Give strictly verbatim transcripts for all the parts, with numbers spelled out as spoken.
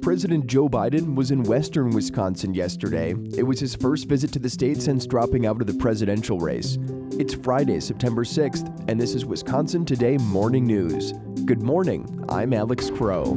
President Joe Biden was in western Wisconsin yesterday. It was his first visit to the state since dropping out of the presidential race. It's Friday, September sixth, and this is Wisconsin Today Morning News. Good morning, I'm Alex Crow.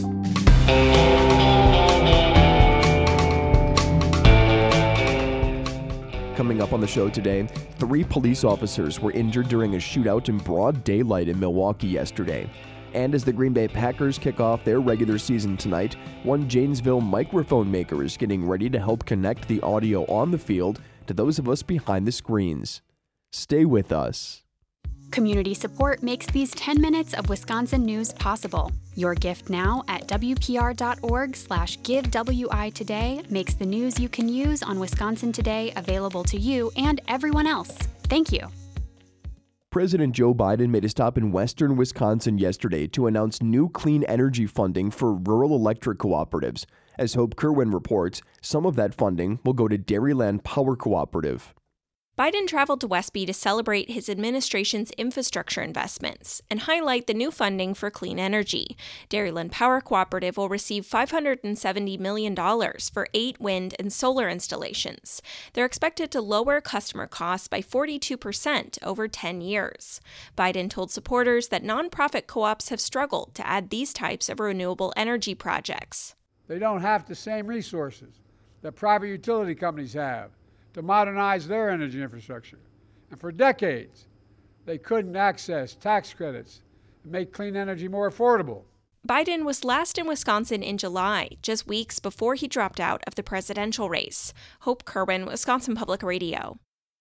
Coming up on the show today, three police officers were injured during a shootout in broad daylight in Milwaukee yesterday. And as the Green Bay Packers kick off their regular season tonight, one Janesville microphone maker is getting ready to help connect the audio on the field to those of us behind the screens. Stay with us. Community support makes these ten minutes of Wisconsin news possible. Your gift now at W P R.org slash give W I today makes the news you can use on Wisconsin Today available to you and everyone else. Thank you. President Joe Biden made a stop in western Wisconsin yesterday to announce new clean energy funding for rural electric cooperatives. As Hope Kerwin reports, some of that funding will go to Dairyland Power Cooperative. Biden traveled to Westby to celebrate his administration's infrastructure investments and highlight the new funding for clean energy. Dairyland Power Cooperative will receive five hundred seventy million dollars for eight wind and solar installations. They're expected to lower customer costs by forty-two percent over ten years. Biden told supporters that nonprofit co-ops have struggled to add these types of renewable energy projects. They don't have the same resources that private utility companies have to modernize their energy infrastructure. And for decades, they couldn't access tax credits and make clean energy more affordable. Biden was last in Wisconsin in July, just weeks before he dropped out of the presidential race. Hope Kerwin, Wisconsin Public Radio.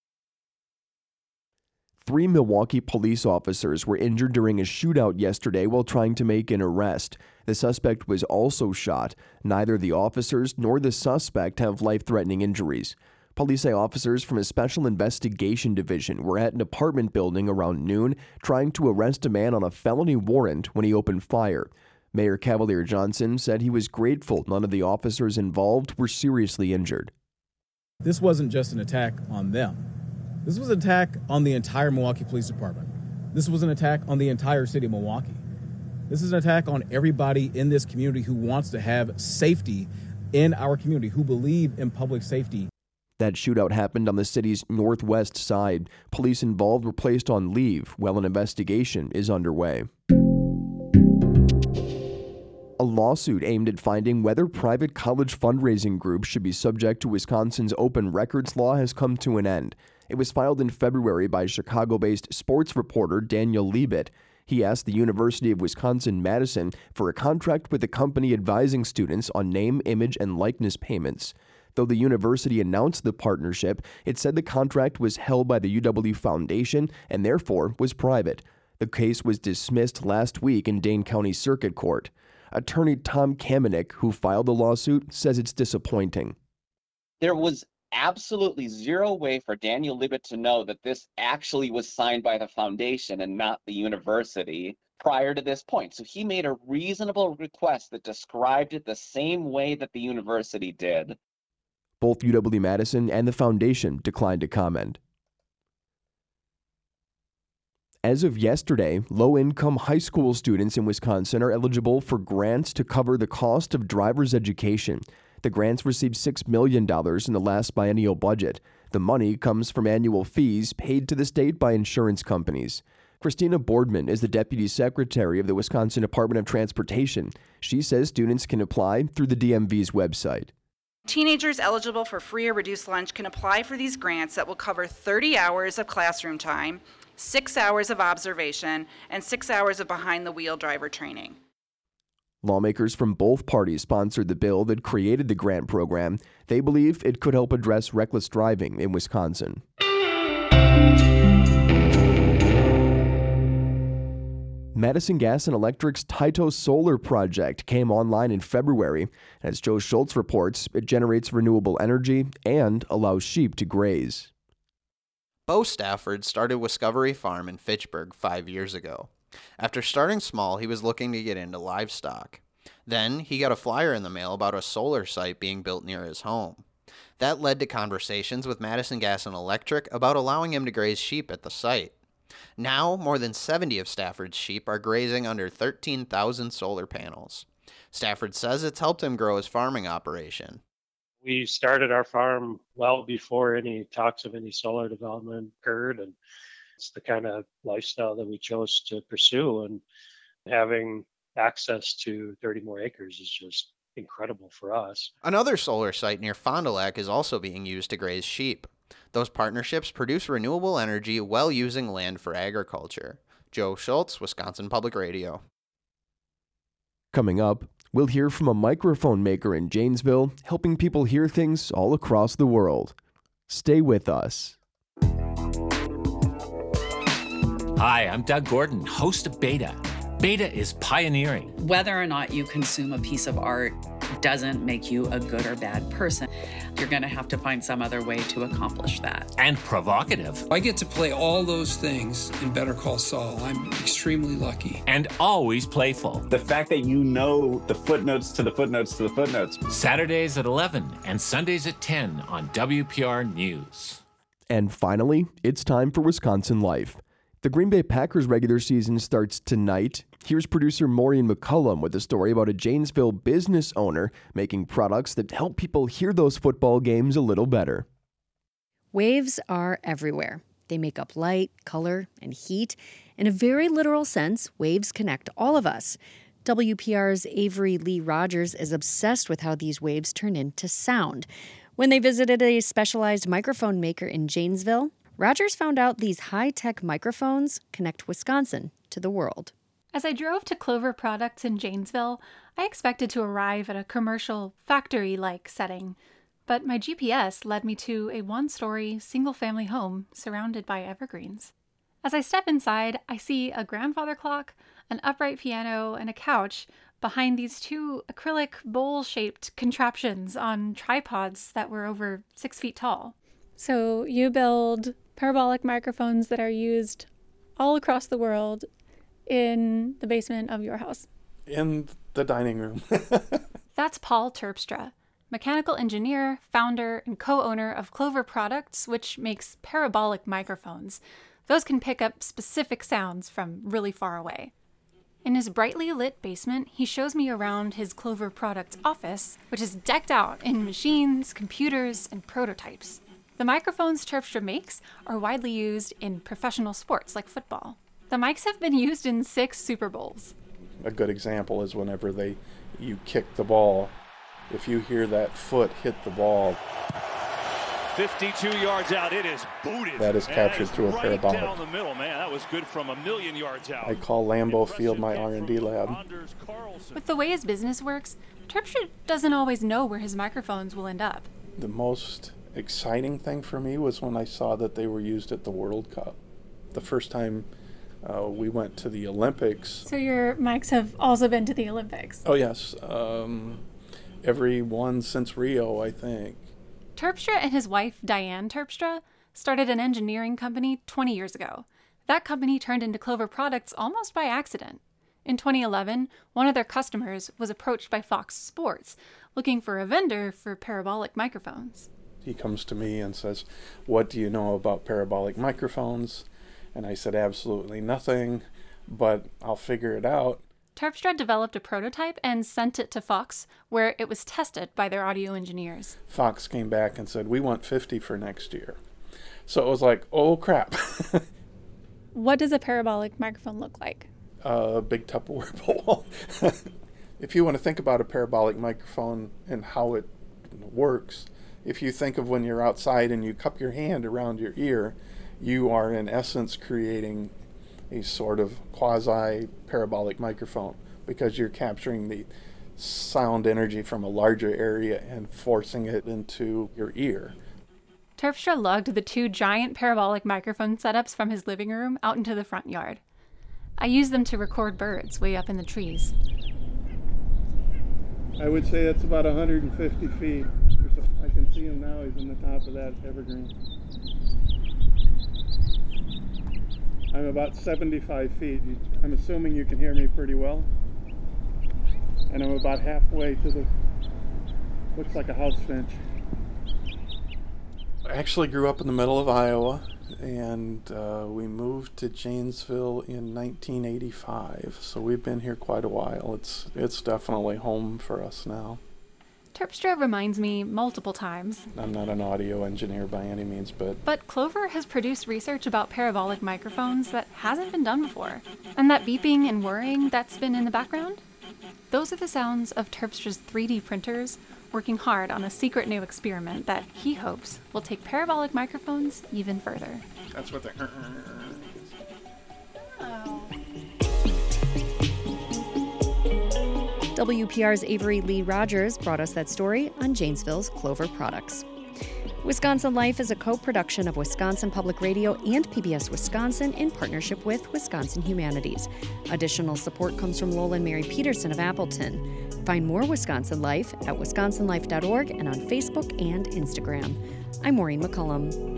Three Milwaukee police officers were injured during a shootout yesterday while trying to make an arrest. The suspect was also shot. Neither the officers nor the suspect have life-threatening injuries. Police say officers from a special investigation division were at an apartment building around noon trying to arrest a man on a felony warrant when he opened fire. Mayor Cavalier Johnson said he was grateful none of the officers involved were seriously injured. This wasn't just an attack on them. This was an attack on the entire Milwaukee Police Department. This was an attack on the entire city of Milwaukee. This is an attack on everybody in this community who wants to have safety in our community, who believe in public safety. That shootout happened on the city's northwest side. Police involved were placed on leave while an investigation is underway. A lawsuit aimed at finding whether private college fundraising groups should be subject to Wisconsin's open records law has come to an end. It was filed in February by Chicago-based sports reporter Daniel Liebit. He asked the University of Wisconsin-Madison for a contract with a company advising students on name, image, and likeness payments. Though the university announced the partnership, it said the contract was held by the U W Foundation and therefore was private. The case was dismissed last week in Dane County Circuit Court. Attorney Tom Kamenik, who filed the lawsuit, says it's disappointing. There was absolutely zero way for Daniel Liebit to know that this actually was signed by the foundation and not the university prior to this point. So he made a reasonable request that described it the same way that the university did. Both U W-Madison and the foundation declined to comment. As of yesterday, low-income high school students in Wisconsin are eligible for grants to cover the cost of driver's education. The grants received six million dollars in the last biennial budget. The money comes from annual fees paid to the state by insurance companies. Christina Boardman is the Deputy Secretary of the Wisconsin Department of Transportation. She says students can apply through the D M V's website. Teenagers eligible for free or reduced lunch can apply for these grants that will cover thirty hours of classroom time, six hours of observation, and six hours of behind-the-wheel driver training. Lawmakers from both parties sponsored the bill that created the grant program. They believe it could help address reckless driving in Wisconsin. Madison Gas and Electric's Tyto Solar project came online in February. As Joe Schultz reports, it generates renewable energy and allows sheep to graze. Bo Stafford started Wiscovery Farm in Fitchburg five years ago. After starting small, he was looking to get into livestock. Then he got a flyer in the mail about a solar site being built near his home. That led to conversations with Madison Gas and Electric about allowing him to graze sheep at the site. Now, more than seventy of Stafford's sheep are grazing under thirteen thousand solar panels. Stafford says it's helped him grow his farming operation. We started our farm well before any talks of any solar development occurred, and it's the kind of lifestyle that we chose to pursue, and having access to thirty more acres is just incredible for us. Another solar site near Fond du Lac is also being used to graze sheep. Those partnerships produce renewable energy while using land for agriculture. Joe Schultz, Wisconsin Public Radio. Coming up, we'll hear from a microphone maker in Janesville, helping people hear things all across the world. Stay with us. Hi, I'm Doug Gordon, host of Beta. Beta is pioneering. Whether or not you consume a piece of art doesn't make you a good or bad person. You're going to have to find some other way to accomplish that. And provocative. I get to play all those things in Better Call Saul. I'm extremely lucky. And always playful. The fact that you know the footnotes to the footnotes to the footnotes. Saturdays at eleven and Sundays at ten on W P R News. And finally, it's time for Wisconsin Life. The Green Bay Packers regular season starts tonight. Here's producer Maureen McCullum with a story about a Janesville business owner making products that help people hear those football games a little better. Waves are everywhere. They make up light, color, and heat. In a very literal sense, waves connect all of us. W P R's Avery Lee Rogers is obsessed with how these waves turn into sound. When they visited a specialized microphone maker in Janesville, Rogers found out these high-tech microphones connect Wisconsin to the world. As I drove to Clover Products in Janesville, I expected to arrive at a commercial, factory-like setting, but my G P S led me to a one-story, single-family home surrounded by evergreens. As I step inside, I see a grandfather clock, an upright piano, and a couch behind these two acrylic bowl-shaped contraptions on tripods that were over six feet tall. So you build parabolic microphones that are used all across the world in the basement of your house. In the dining room. That's Paul Terpstra, mechanical engineer, founder, and co-owner of Clover Products, which makes parabolic microphones. Those can pick up specific sounds from really far away. In his brightly lit basement, he shows me around his Clover Products office, which is decked out in machines, computers, and prototypes. The microphones Terpstra makes are widely used in professional sports like football. The mics have been used in six Super Bowls. A good example is whenever they you kick the ball, if you hear that foot hit the ball, fifty-two yards out, it is booted. That is captured through a right parabolic. Down the middle, man. That was good from a million yards out. I call Lambeau Field my R and D lab. With the way his business works, Terpstra doesn't always know where his microphones will end up. The most exciting thing for me was when I saw that they were used at the World Cup. The first time uh, we went to the Olympics. So your mics have also been to the Olympics? Oh, yes. Um, every one since Rio, I think. Terpstra and his wife, Diane Terpstra, started an engineering company twenty years ago. That company turned into Clover Products almost by accident. In twenty eleven, one of their customers was approached by Fox Sports, looking for a vendor for parabolic microphones. He comes to me and says, "What do you know about parabolic microphones?" And I said, "Absolutely nothing, but I'll figure it out." Terpstra developed a prototype and sent it to Fox, where it was tested by their audio engineers. Fox came back and said, "We want fifty for next year." So it was like, oh, crap. What does a parabolic microphone look like? A big Tupperware bowl. If you want to think about a parabolic microphone and how it works, if you think of when you're outside and you cup your hand around your ear, you are in essence creating a sort of quasi-parabolic microphone because you're capturing the sound energy from a larger area and forcing it into your ear. Terpstra lugged the two giant parabolic microphone setups from his living room out into the front yard. I used them to record birds way up in the trees. I would say it's about one hundred fifty feet. I can see him now. He's on the top of that evergreen. I'm about seventy-five feet. I'm assuming you can hear me pretty well. And I'm about halfway to the, looks like a house finch. actually grew up in the middle of Iowa, and uh, we moved to Janesville in nineteen eighty-five. So we've been here quite a while. It's it's definitely home for us now. Terpstra reminds me multiple times. I'm not an audio engineer by any means, but... But Clover has produced research about parabolic microphones that hasn't been done before. And that beeping and whirring that's been in the background? Those are the sounds of Terpstra's three D printers working hard on a secret new experiment that he hopes will take parabolic microphones even further. That's what they're... W P R's Avery Lee Rogers brought us that story on Janesville's Clover Products. Wisconsin Life is a co-production of Wisconsin Public Radio and P B S Wisconsin in partnership with Wisconsin Humanities. Additional support comes from Lola and Mary Peterson of Appleton. Find more Wisconsin Life at wisconsin life dot org and on Facebook and Instagram. I'm Maureen McCullum.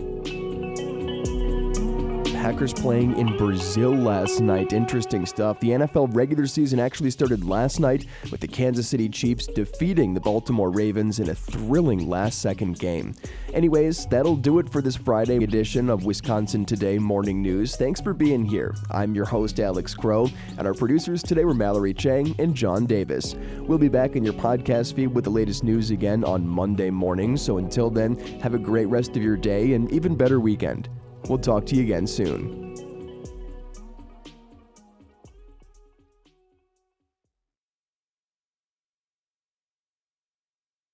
Packers playing in Brazil last night. Interesting stuff. The N F L regular season actually started last night with the Kansas City Chiefs defeating the Baltimore Ravens in a thrilling last-second game. Anyways, that'll do it for this Friday edition of Wisconsin Today Morning News. Thanks for being here. I'm your host, Alex Crow, and our producers today were Mallory Chang and John Davis. We'll be back in your podcast feed with the latest news again on Monday morning, so until then, have a great rest of your day and even better weekend. We'll talk to you again soon.